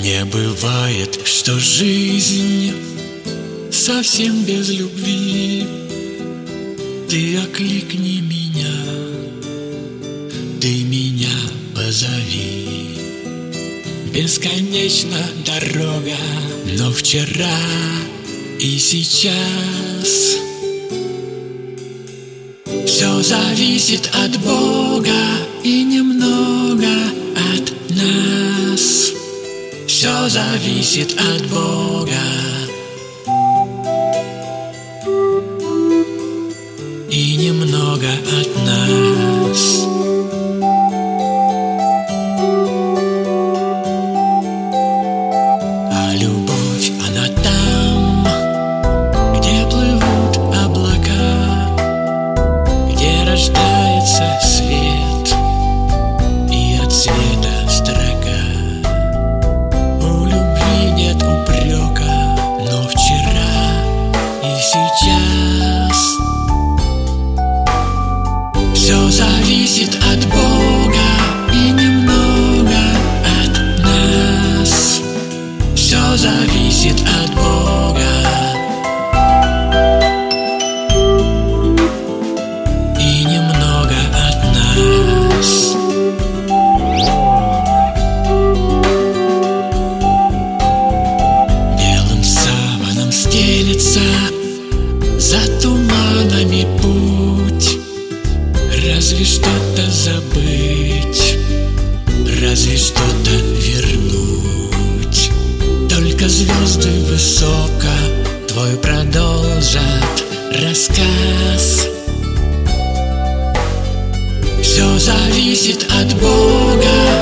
Не бывает, что жизнь совсем без любви. Ты окликни меня, ты меня позови. Бесконечна дорога, но вчера и сейчас все зависит от Бога и немного от нас. Все зависит от Бога и немного от нас. А любовь, она там, где плывут облака, где рождается свет и от света строка. У любви нет упрека, но вчера и сейчас все зависит от Бога и немного от нас. Все зависит от Бога и немного от нас. Белым саваном стелется за туманами путь. Разве что-то забыть, разве что-то вернуть. Только звезды высоко твой продолжат рассказ. Все зависит от Бога